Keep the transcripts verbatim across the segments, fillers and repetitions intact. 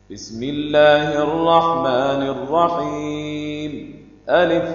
بسم الله الرحمن الرحيم. ألف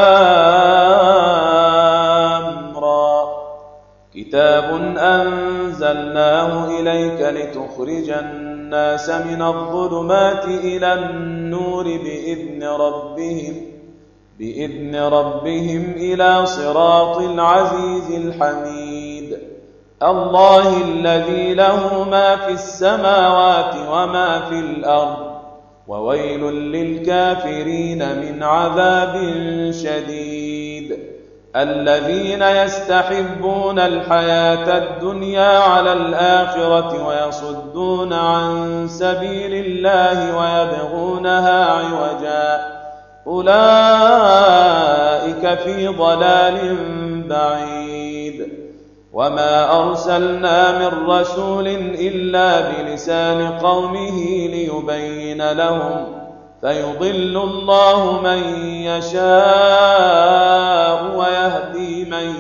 لام را. كتاب أنزلناه إليك لتخرج الناس من الظلمات إلى النور بإذن ربهم بإذن ربهم إلى صراط العزيز الحميد. الله الذي له ما في السماوات وما في الأرض، وويل للكافرين من عذاب شديد. الذين يستحبون الحياة الدنيا على الآخرة ويصدون عن سبيل الله ويبغونها عوجا، أولئك في ضلال بعيد. وما أرسلنا من رسول إلا بلسان قومه ليبين لهم، فيضل الله من يشاء ويهدي من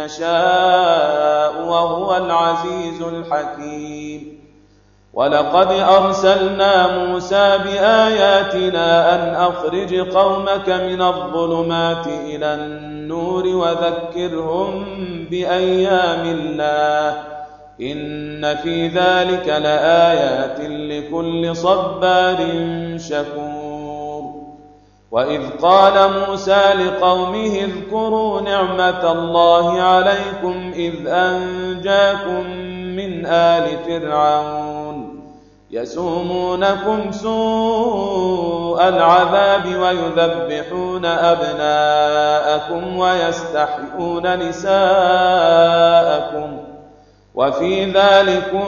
يشاء وهو العزيز الحكيم. ولقد أرسلنا موسى بآياتنا أن أخرج قومك من الظلمات إلى النور وذكرهم بأيام الله، إن في ذلك لآيات لكل صبار شكور. وإذ قال موسى لقومه اذكروا نعمة الله عليكم إذ أنجاكم من آل فرعون يسومونكم سوء العذاب ويذبحون أبناءكم ويستحيون نساءكم، وفي ذلكم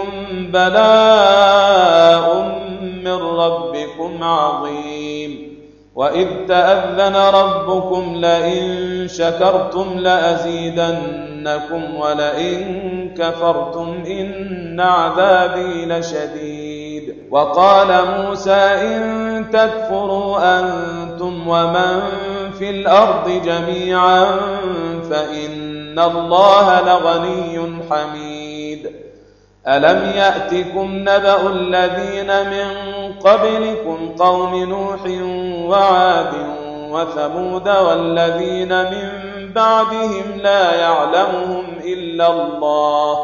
بلاء من ربكم عظيم. وإذ تأذن ربكم لئن شكرتم لأزيدنكم ولئن كفرتم إن عذابي لشديد. وقال موسى إن تكفروا أنتم ومن في الأرض جميعا فإن الله لغني حميد. ألم يأتكم نبأ الذين من قبلكم قوم نوح وعاد وثمود والذين من بعدهم لا يعلمهم إلا الله،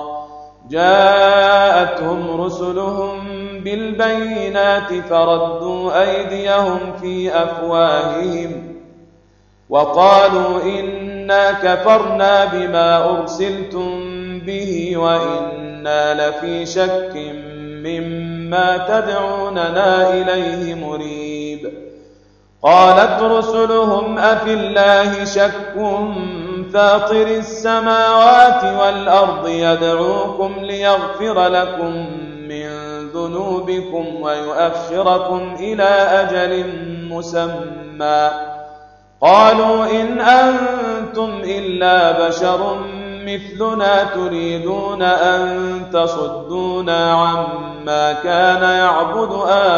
جاءتهم رسلهم بالبينات فردوا أيديهم في أفواههم وقالوا إنا كفرنا بما أرسلتم به وإنا لفي شك مما تدعوننا إليه مريب. قالت رسلهم أفي الله شك فاطر السماوات والأرض يدعوكم ليغفر لكم من ذنوبكم ويؤخركم إلى أجل مسمى. قالوا إن أنتم إلا بشر مثلنا تريدون أن تصدونا عما كان يعبد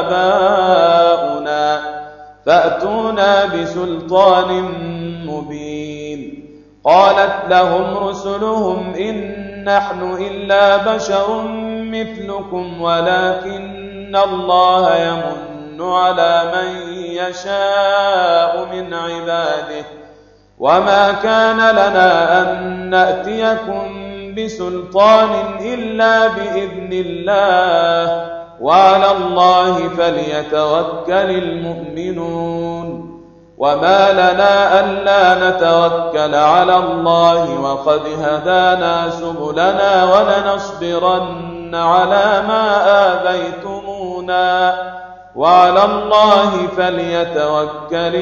آباؤنا فأتونا بسلطان مبين. قالت لهم رسلهم إن نحن إلا بشر مثلكم ولكن الله يمن على من يشاء من عباده، وما كان لنا أن نأتيكم بسلطان إلا بإذن الله، وعلى الله فليتوكل المؤمنون. وما لنا ألا نتوكل على الله وقد هدانا سبلنا ولنصبرن على ما آذيتمونا، وعلى الله فليتوكل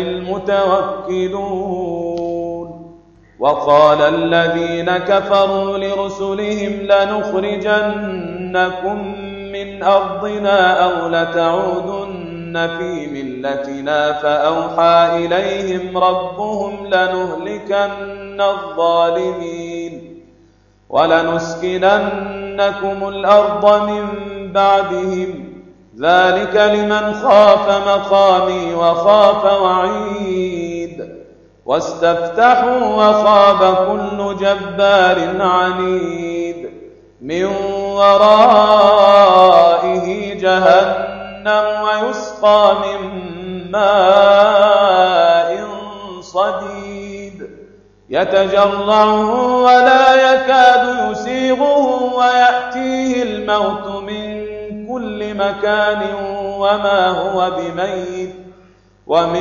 المتوكلون. وقال الذين كفروا لرسلهم لنخرجنكم من أرضنا أو لتعودن في ملتنا، فأوحى إليهم ربهم لنهلكن الظالمين ولنسكننكم الأرض من بعدهم، ذلك لمن خاف مقامي وخاف وعيد. واستفتحوا وخاب كل جبار عنيد من ورائه جهنم جهنم ويسقى من ماء صديد يتجرعه ولا يكاد يسيغه ويأتيه الموت من كل مكان وما هو بميت ومن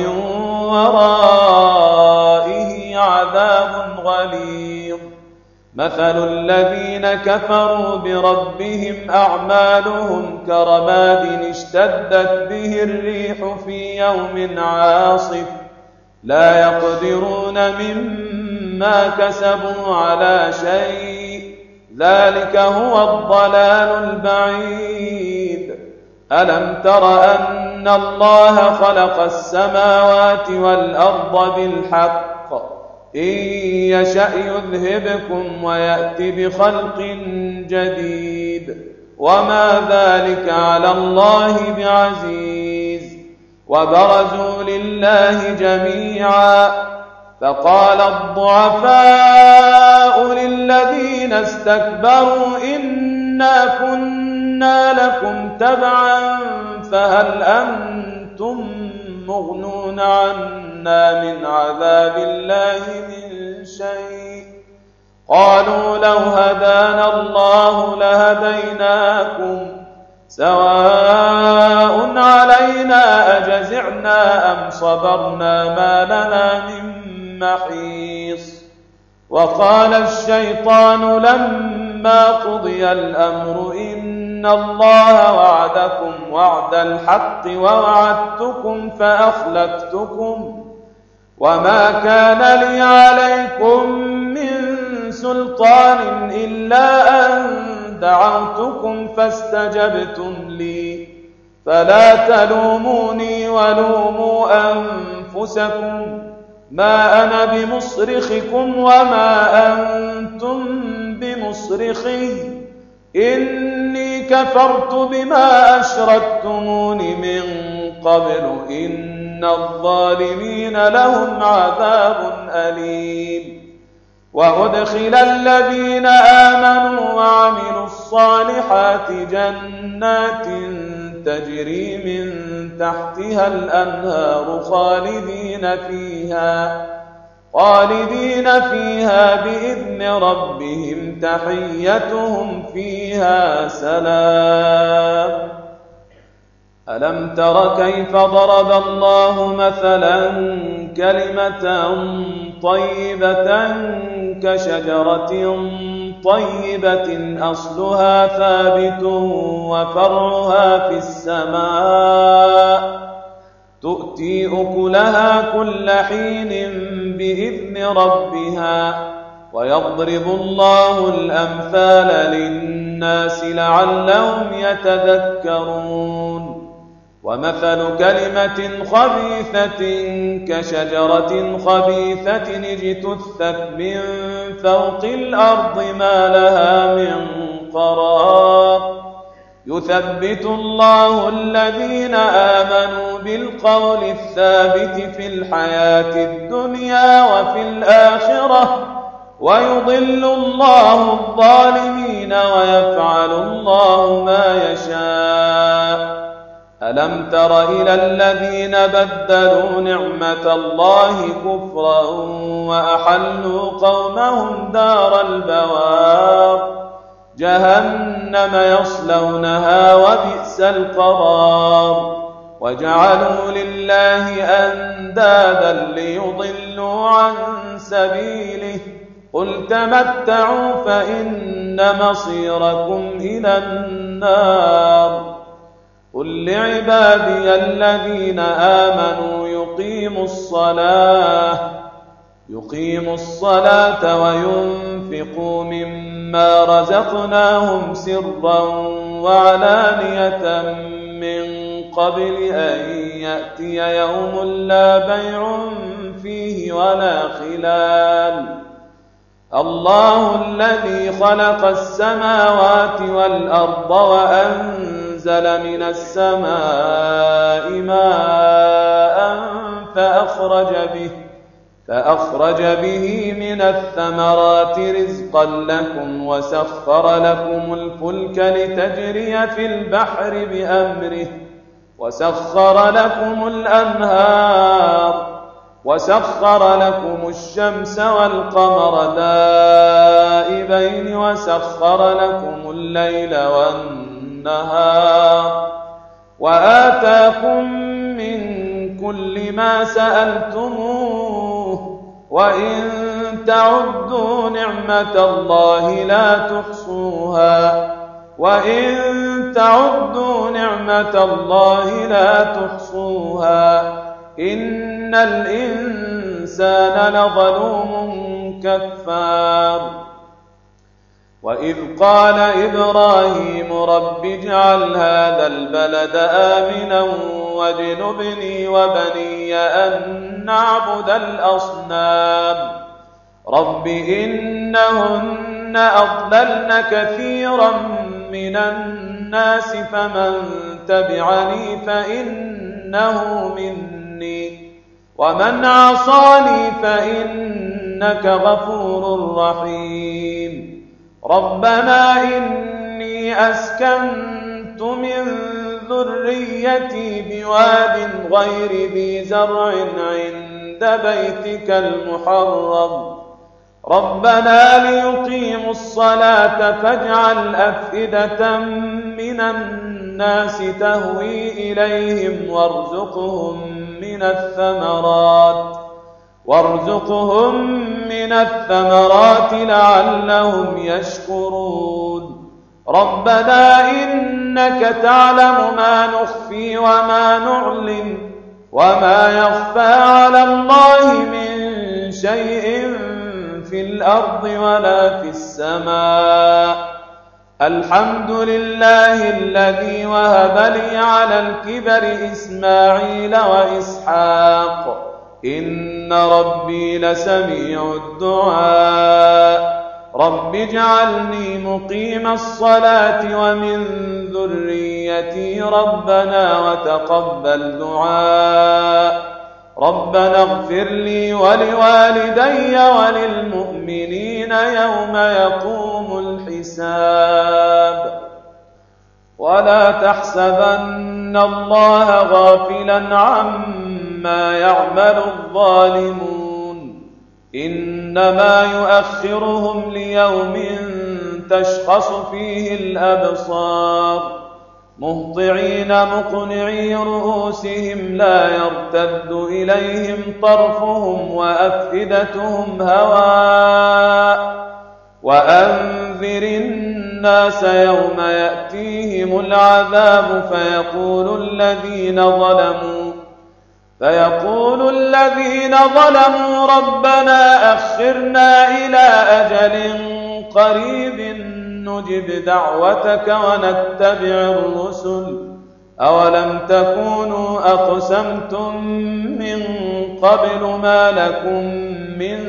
ورائه عذاب غليظ. مثل الذين كفروا بربهم أعمالهم كرماد اشتدت به الريح في يوم عاصف لا يقدرون مما كسبوا على شيء ذلك هو الضلال البعيد. ألم تر أن الله خلق السماوات والأرض بالحق إن يشأ يذهبكم ويأت بخلق جديد وما ذلك على الله بعزيز. وبرزوا لله جميعا فقال الضعفاء للذين استكبروا إنا كنا لكم تبعا فهل أنتم مغنون عنا من عذاب الله من شيء قالوا لو هدانا الله لهديناكم سواء علينا أجزعنا أم صبرنا ما لنا من محيص. وقال الشيطان لما قضي الأمر إن الله وعدكم وعد الحق ووعدتكم فأخلفتكم وما كان لي عليكم من سلطان إلا أن دعوتكم فاستجبتم لي فلا تلوموني ولوموا أنفسكم ما أنا بمصرخكم وما أنتم بمصرخي إني كفرت بما أشركتمون من قبل إن الظالمين لهم عذاب أليم. وأدخل الذين آمنوا وعملوا الصالحات جنات تجري من تحتها الأنهار خالدين فيها خالدين فيها بإذن ربهم تحيتهم فيها سلام. ألم تر كيف ضرب الله مثلا كلمة طيبة كشجرة طيبة أصلها ثابت وفرعها في السماء تؤتي أكلها كل حين بإذن ربها ويضرب الله الأمثال للناس لعلهم يتذكرون. ومثل كلمة خبيثة كشجرة خبيثة اجتثت من فوق الأرض ما لها من قرار يثبت الله الذين آمنوا بالقول الثابت في الحياة الدنيا وفي الآخرة ويضل الله الظالمين ويفعل الله ما يشاء. ألم تر إلى الذين بدلوا نعمة الله كفرا وأحلوا قومهم دار البوار جهنم يصلونها وبئس القرار. وجعلوا لله أندادا ليضلوا عن سبيله قل تمتعوا فإن مصيركم إلى النار. قل لعبادي الذين آمنوا يقيموا الصلاة يقيموا الصلاة وينفقوا مما رزقناهم سرا وعلانية من قبل أن يأتي يوم لا بيع فيه ولا خلال. الله الذي خلق السماوات والأرض وأنزل من السماء ماء فأخرج به فأخرج به من الثمرات رزقا لكم وسخر لكم الفلك لتجري في البحر بأمره وسخر لكم الأنهار وسخر لكم الشمس والقمر دائبين وسخر لكم الليل والنهار وآتاكم من كل ما سألتموه وإن تعدوا نعمة الله لا تحصوها وإن تعدوا نعمة الله لا تحصوها إن الإنسان لظلوم كفار. وإذ قال إبراهيم رب اجعل هذا البلد آمنا واجنبني وبني أن نعبد الأصنام رب إنهن أضللن كثيرا من الناس فمن تبعني فإنه مني ومن عصاني فإنك غفور رحيم. ربنا إني أسكنت من ذريتي بواد غير ذي زرع عند بيتك المحرم ربنا ليقيموا الصلاة فاجعل أفئدة من الناس تهوي إليهم وارزقهم من الثمرات وارزقهم من الثمرات لعلهم يشكرون. ربنا إنك تعلم ما نخفي وما نعلن وما يخفى على الله من شيء في الأرض ولا في السماء. الحمد لله الذي وهب لي على الكبر إسماعيل وإسحاق إن ربي لسميع الدعاء. رب اجعلني مقيم الصلاة ومن ذريتي ربنا وتقبل دعاء. ربنا اغفر لي ولوالدي وللمؤمنين يوم يقوم الحساب. ولا تحسبن الله غافلا عما يعمل الظالمون إنما يؤخرهم ليوم تشخص فيه الأبصار مهطعين مقنعي رؤوسهم لا يرتد إليهم طرفهم وأفئدتهم هواء. وأنذر الناس يوم يأتيهم العذاب فيقول الذين ظلموا فيقول الذين ظلموا ربنا أخرنا إلى أجل قريب نجب دعوتك ونتبع الرسل أولم تكونوا أقسمتم من قبل ما لكم من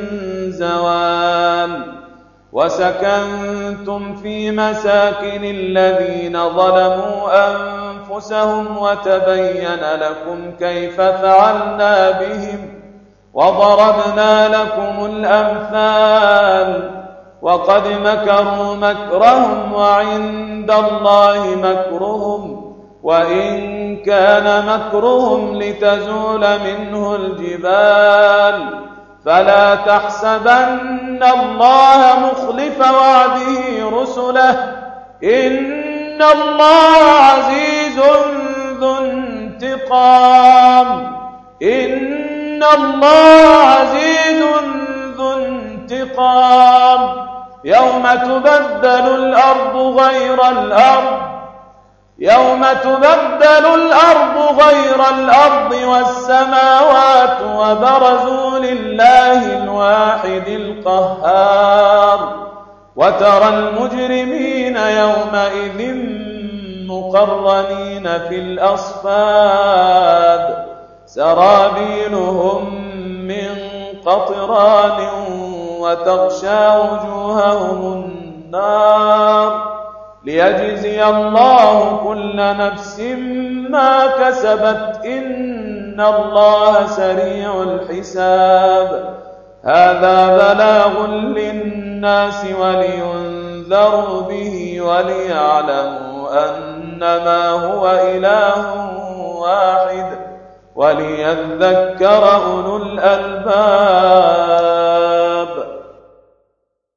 زوال وسكنتم في مساكن الذين ظلموا أنفسهم وتبين لكم كيف فعلنا بهم وضربنا لكم الأمثال وقد مكروا مكرهم وعند الله مكرهم وإن كان مكرهم لتزول منه الجبال فلا تحسبن الله مخلف وعده رسله إن الله عزيز ذو انتقام إن الله عزيز ذو انتقام. يوم تبدل الأرض غير الأرض يوم تبدل الأرض غير الأرض والسماوات وبرزوا لله الواحد القهار وترى المجرمين يومئذ مقرنين في الأصفاد سرابيلهم من قطران وتغشى وجوههم النار ليجزي الله كل نفس ما كسبت إن الله سريع الحساب. هذا بلاغ للناس ولينذروا به وليعلموا أنما هو إله واحد وليذكر أولو الألباب.